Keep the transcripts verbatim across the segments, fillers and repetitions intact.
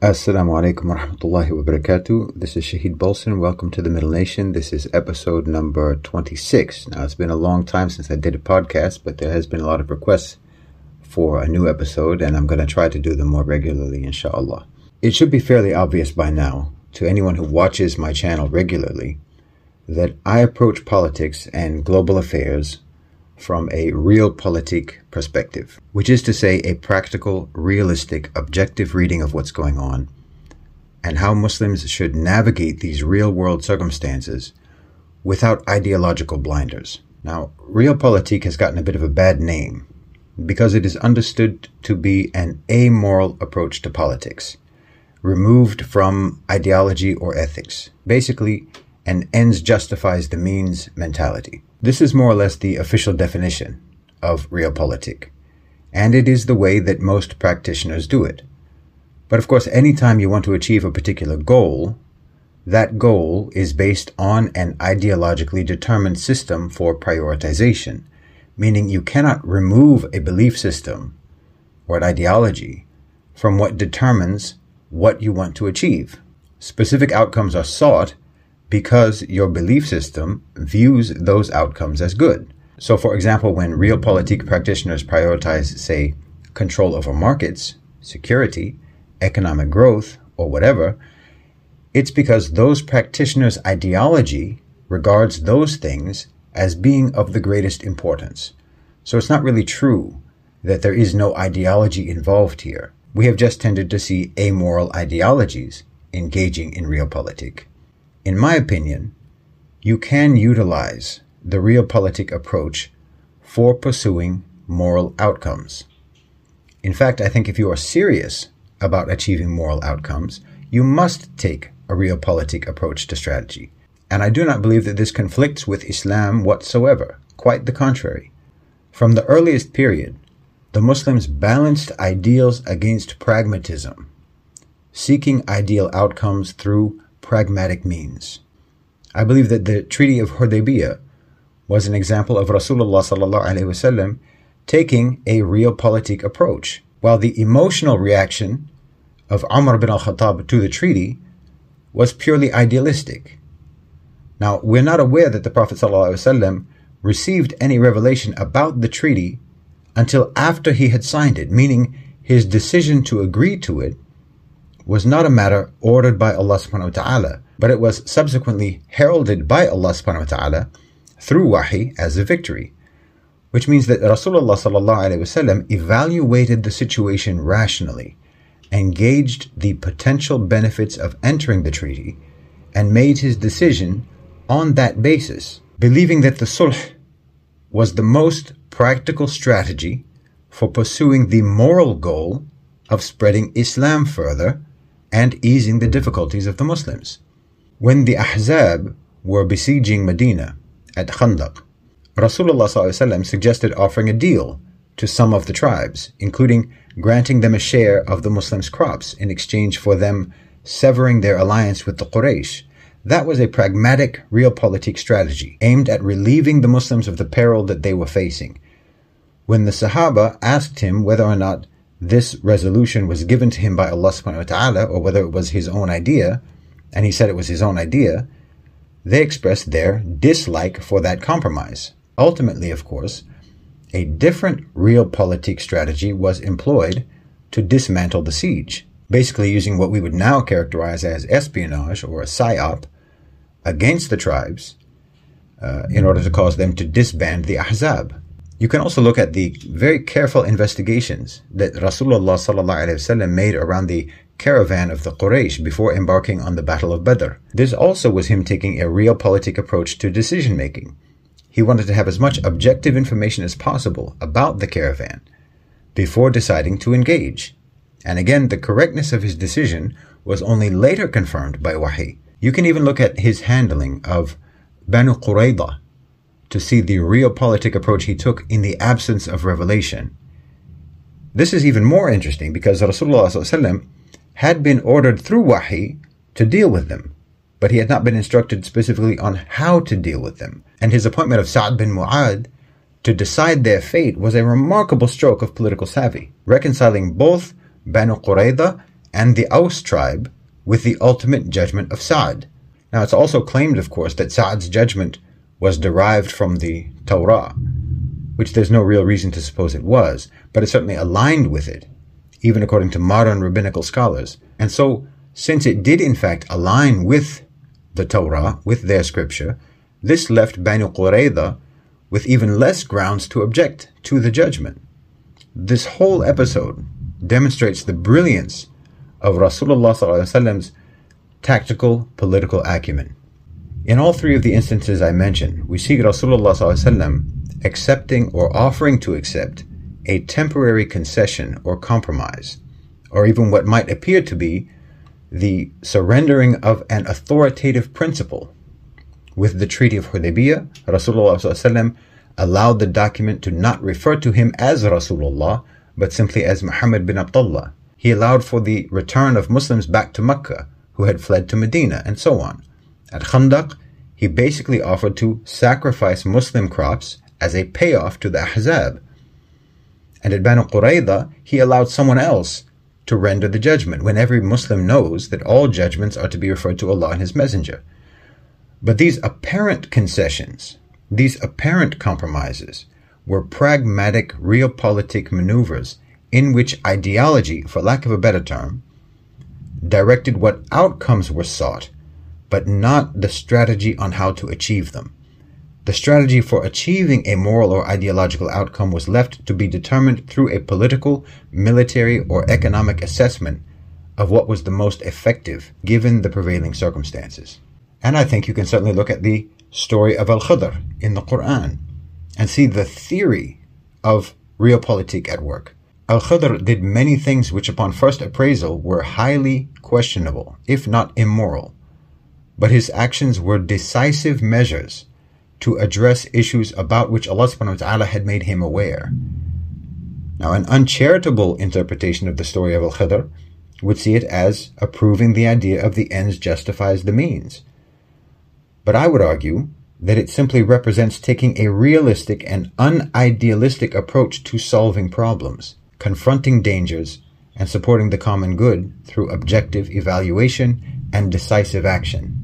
Assalamu alaikum wa rahmatullahi wa barakatuh. This is Shahid Bolson. Welcome to the Middle Nation. This is episode number twenty-six. Now, it's been a long time since I did a podcast, but there has been a lot of requests for a new episode, and I'm going to try to do them more regularly, inshallah. It should be fairly obvious by now to anyone who watches my channel regularly that I approach politics and global affairs from a realpolitik perspective, which is to say a practical, realistic, objective reading of what's going on and how Muslims should navigate these real-world circumstances without ideological blinders. Now, realpolitik has gotten a bit of a bad name because it is understood to be an amoral approach to politics, removed from ideology or ethics. Basically, an ends justifies the means mentality. This is more or less the official definition of realpolitik, and it is the way that most practitioners do it. But of course, anytime you want to achieve a particular goal, that goal is based on an ideologically determined system for prioritization, meaning you cannot remove a belief system or an ideology from what determines what you want to achieve. Specific outcomes are sought because your belief system views those outcomes as good. So, for example, when realpolitik practitioners prioritize, say, control over markets, security, economic growth, or whatever, it's because those practitioners' ideology regards those things as being of the greatest importance. So it's not really true that there is no ideology involved here. We have just tended to see amoral ideologies engaging in realpolitik. In my opinion, you can utilize the realpolitik approach for pursuing moral outcomes. In fact, I think if you are serious about achieving moral outcomes, you must take a realpolitik approach to strategy. And I do not believe that this conflicts with Islam whatsoever. Quite the contrary. From the earliest period, the Muslims balanced ideals against pragmatism, seeking ideal outcomes through pragmatic means. I believe that the Treaty of Hudaybiyah was an example of Rasulullah sallallahu alaihi wasallam taking a realpolitik approach, while the emotional reaction of Umar bin al-Khattab to the treaty was purely idealistic. Now, we're not aware that the Prophet sallallahu alaihi wasallam received any revelation about the treaty until after he had signed it, meaning his decision to agree to it was not a matter ordered by Allah subhanahu wa ta'ala, but it was subsequently heralded by Allah subhanahu wa ta'ala through wahi as a victory, which means that Rasulullah sallallahu alaihi wasallam evaluated the situation rationally, engaged the potential benefits of entering the treaty, and made his decision on that basis, believing that the sulh was the most practical strategy for pursuing the moral goal of spreading Islam further and easing the difficulties of the Muslims. When the Ahzab were besieging Medina at Khandaq, Rasulullah ﷺ suggested offering a deal to some of the tribes, including granting them a share of the Muslims' crops in exchange for them severing their alliance with the Quraysh. That was a pragmatic realpolitik strategy aimed at relieving the Muslims of the peril that they were facing. When the Sahaba asked him whether or not this resolution was given to him by Allah subhanahu wa ta'ala or whether it was his own idea, and he said it was his own idea, they expressed their dislike for that compromise. Ultimately, of course, a different realpolitik strategy was employed to dismantle the siege, basically using what we would now characterize as espionage or a psyop against the tribes uh, in order to cause them to disband the Ahzab. You can also look at the very careful investigations that Rasulullah sallallahu alaihi wasallam made around the caravan of the Quraysh before embarking on the Battle of Badr. This also was him taking a realpolitik approach to decision making. He wanted to have as much objective information as possible about the caravan before deciding to engage. And again, the correctness of his decision was only later confirmed by wahi. You can even look at his handling of Banu Qurayza to see the realpolitik approach he took in the absence of revelation. This is even more interesting because Rasulullah ﷺ had been ordered through wahi to deal with them, but he had not been instructed specifically on how to deal with them. And his appointment of Sa'd bin Mu'adh to decide their fate was a remarkable stroke of political savvy, reconciling both Banu Qurayza and the Aus tribe with the ultimate judgment of Sa'd. Now, it's also claimed, of course, that Sa'd's judgment was derived from the Torah, which there's no real reason to suppose it was, but it certainly aligned with it, even according to modern rabbinical scholars. And so, since it did in fact align with the Torah, with their scripture, this left Banu Qurayza with even less grounds to object to the judgment. This whole episode demonstrates the brilliance of Rasulullah sallallahu alaihi wasallam's tactical political acumen. In all three of the instances I mentioned, we see Rasulullah sallallahu alaihi wasallam accepting or offering to accept a temporary concession or compromise, or even what might appear to be the surrendering of an authoritative principle. With the Treaty of Hudaybiyah, Rasulullah sallallahu alaihi wasallam allowed the document to not refer to him as Rasulullah, but simply as Muhammad bin Abdullah. He allowed for the return of Muslims back to Mecca, who had fled to Medina, and so on. At Khandaq, he basically offered to sacrifice Muslim crops as a payoff to the Ahzab. And at Banu Qurayza, he allowed someone else to render the judgment, when every Muslim knows that all judgments are to be referred to Allah and His Messenger. But these apparent concessions, these apparent compromises, were pragmatic realpolitik maneuvers in which ideology, for lack of a better term, directed what outcomes were sought, but not the strategy on how to achieve them. The strategy for achieving a moral or ideological outcome was left to be determined through a political, military, or economic assessment of what was the most effective given the prevailing circumstances. And I think you can certainly look at the story of Al-Khidr in the Quran and see the theory of realpolitik at work. Al-Khidr did many things which upon first appraisal were highly questionable, if not immoral. But his actions were decisive measures to address issues about which Allah subhanahu wa ta'ala had made him aware. Now, an uncharitable interpretation of the story of Al-Khidr would see it as approving the idea of the ends justifies the means. But I would argue that it simply represents taking a realistic and unidealistic approach to solving problems, confronting dangers, and supporting the common good through objective evaluation and decisive action.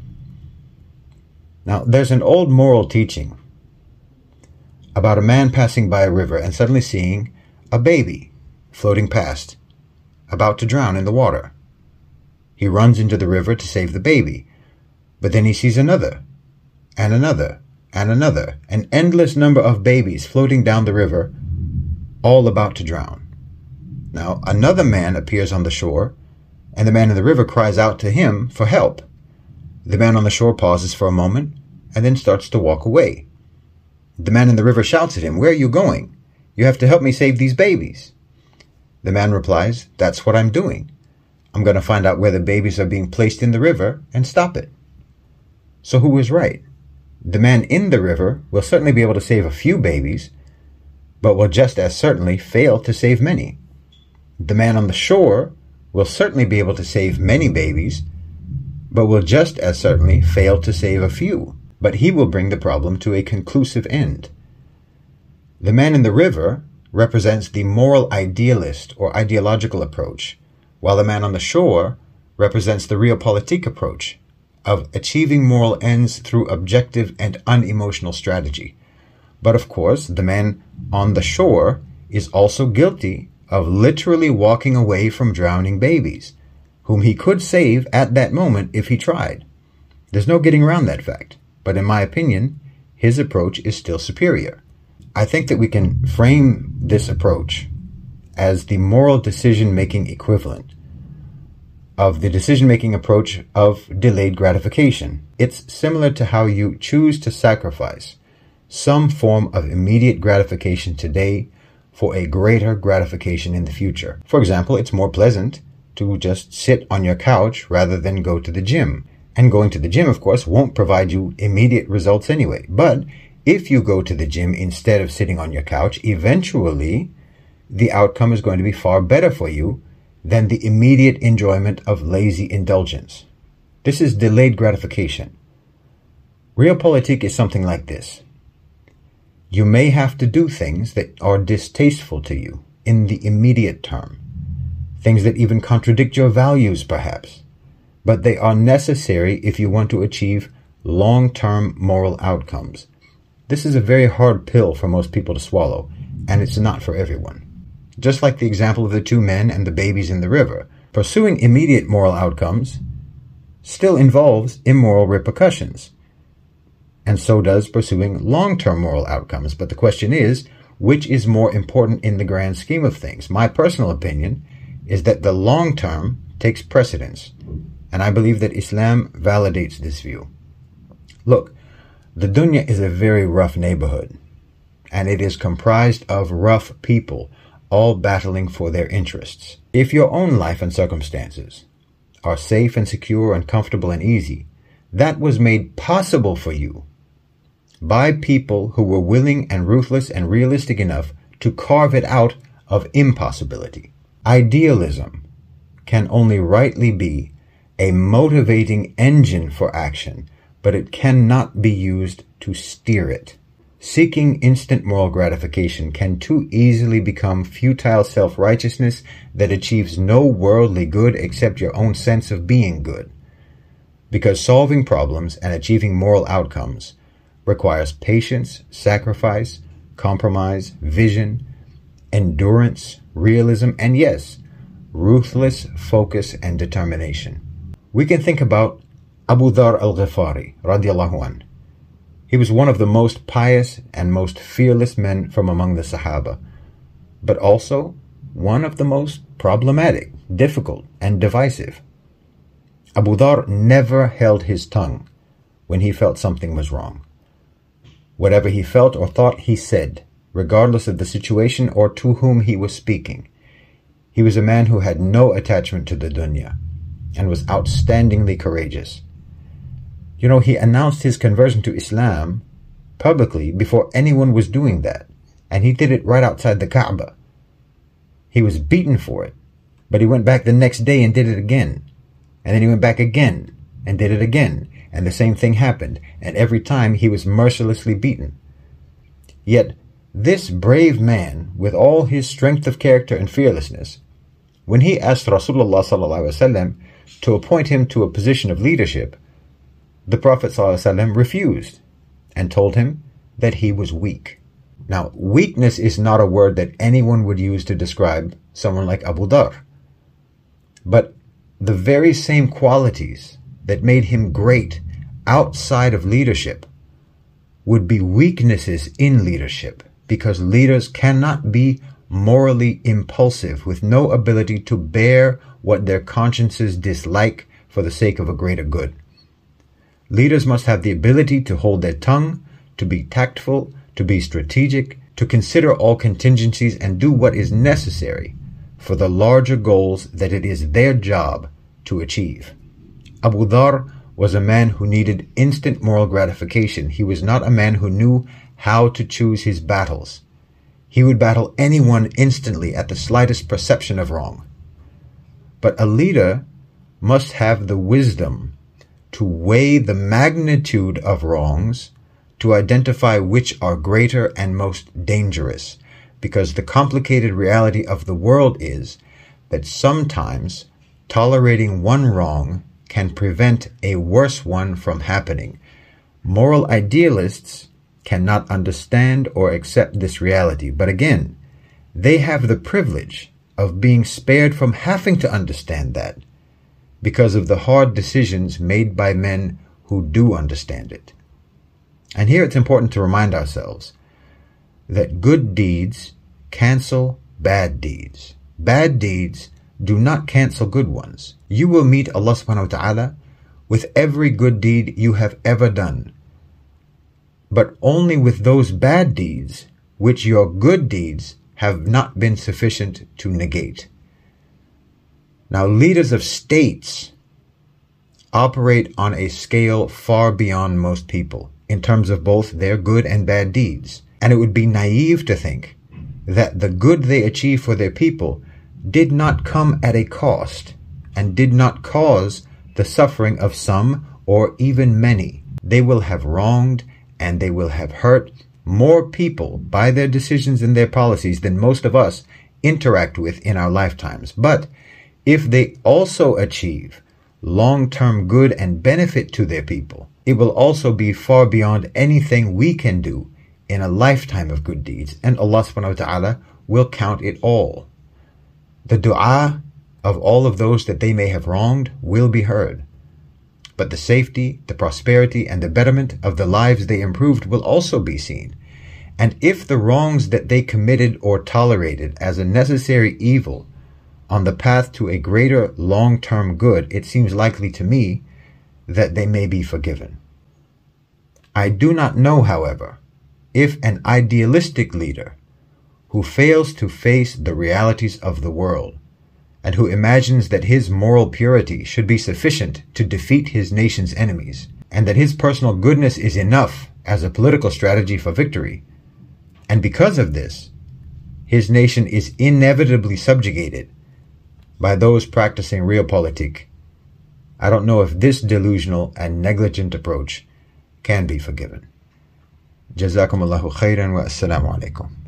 Now, there's an old moral teaching about a man passing by a river and suddenly seeing a baby floating past, about to drown in the water. He runs into the river to save the baby, but then he sees another, and another, and another, an endless number of babies floating down the river, all about to drown. Now, another man appears on the shore, and the man in the river cries out to him for help. The man on the shore pauses for a moment, and then starts to walk away. The man in the river shouts at him, "Where are you going? You have to help me save these babies." The man replies, "That's what I'm doing. I'm going to find out where the babies are being placed in the river and stop it." So who was right? The man in the river will certainly be able to save a few babies, but will just as certainly fail to save many. The man on the shore will certainly be able to save many babies, but will just as certainly fail to save a few. But he will bring the problem to a conclusive end. The man in the river represents the moral idealist or ideological approach, while the man on the shore represents the realpolitik approach of achieving moral ends through objective and unemotional strategy. But of course, the man on the shore is also guilty of literally walking away from drowning babies, whom he could save at that moment if he tried. There's no getting around that fact. But in my opinion, his approach is still superior. I think that we can frame this approach as the moral decision-making equivalent of the decision-making approach of delayed gratification. It's similar to how you choose to sacrifice some form of immediate gratification today for a greater gratification in the future. For example, it's more pleasant to just sit on your couch rather than go to the gym. And going to the gym, of course, won't provide you immediate results anyway. But if you go to the gym instead of sitting on your couch, eventually the outcome is going to be far better for you than the immediate enjoyment of lazy indulgence. This is delayed gratification. Realpolitik is something like this. You may have to do things that are distasteful to you in the immediate term. things that even contradict your values perhaps, but they are necessary if you want to achieve long-term moral outcomes. This is a very hard pill for most people to swallow, and it's not for everyone. Just like the example of the two men and the babies in the river, pursuing immediate moral outcomes still involves immoral repercussions, and so does pursuing long-term moral outcomes. But the question is, which is more important in the grand scheme of things? My personal opinion is that the long-term takes precedence, and I believe that Islam validates this view. Look, the dunya is a very rough neighborhood, and it is comprised of rough people, all battling for their interests. If your own life and circumstances are safe and secure and comfortable and easy, that was made possible for you by people who were willing and ruthless and realistic enough to carve it out of impossibility. Idealism can only rightly be a motivating engine for action, but it cannot be used to steer it. Seeking instant moral gratification can too easily become futile self-righteousness that achieves no worldly good except your own sense of being good. Because solving problems and achieving moral outcomes requires patience, sacrifice, compromise, vision, endurance, realism, and yes, ruthless focus and determination. We can think about Abu Dhar al-Ghifari, radiallahu anh. He was one of the most pious and most fearless men from among the Sahaba, but also one of the most problematic, difficult, and divisive. Abu Dhar never held his tongue when he felt something was wrong. Whatever he felt or thought, he said, regardless of the situation or to whom he was speaking. He was a man who had no attachment to the dunya and was outstandingly courageous. You know, he announced his conversion to Islam publicly before anyone was doing that, and he did it right outside the Kaaba. He was beaten for it, but he went back the next day and did it again, and then he went back again and did it again, and the same thing happened, and every time he was mercilessly beaten. Yet this brave man, with all his strength of character and fearlessness, when he asked Rasulullah sallallahu alaihi wasallam to appoint him to a position of leadership, the Prophet ﷺ refused and told him that he was weak. Now, weakness is not a word that anyone would use to describe someone like Abu Dhar. But the very same qualities that made him great outside of leadership would be weaknesses in leadership, because leaders cannot be morally impulsive with no ability to bear what their consciences dislike for the sake of a greater good. Leaders must have the ability to hold their tongue, to be tactful, to be strategic, to consider all contingencies and do what is necessary for the larger goals that it is their job to achieve. Abu Dhar was a man who needed instant moral gratification. He was not a man who knew how to choose his battles. He would battle anyone instantly at the slightest perception of wrong. But a leader must have the wisdom to weigh the magnitude of wrongs, to identify which are greater and most dangerous, because the complicated reality of the world is that sometimes tolerating one wrong can prevent a worse one from happening. Moral idealists cannot understand or accept this reality, but again, they have the privilege of being spared from having to understand that, because of the hard decisions made by men who do understand it. And here it's important to remind ourselves that good deeds cancel bad deeds. Bad deeds do not cancel good ones. You will meet Allah subhanahu wa ta'ala with every good deed you have ever done, but only with those bad deeds which your good deeds have not been sufficient to negate. Now, leaders of states operate on a scale far beyond most people in terms of both their good and bad deeds. And it would be naive to think that the good they achieve for their people did not come at a cost and did not cause the suffering of some or even many. They will have wronged and they will have hurt more people by their decisions and their policies than most of us interact with in our lifetimes. But if they also achieve long-term good and benefit to their people, it will also be far beyond anything we can do in a lifetime of good deeds, and Allah subhanahu wa ta'ala will count it all. The dua of all of those that they may have wronged will be heard, but the safety, the prosperity, and the betterment of the lives they improved will also be seen. And if the wrongs that they committed or tolerated as a necessary evil on the path to a greater long-term good, it seems likely to me that they may be forgiven. I do not know, however, if an idealistic leader who fails to face the realities of the world and who imagines that his moral purity should be sufficient to defeat his nation's enemies, and that his personal goodness is enough as a political strategy for victory, and because of this, his nation is inevitably subjugated by those practicing realpolitik, I don't know if this delusional and negligent approach can be forgiven. Jazakumullahu khairan wa assalamu alaikum.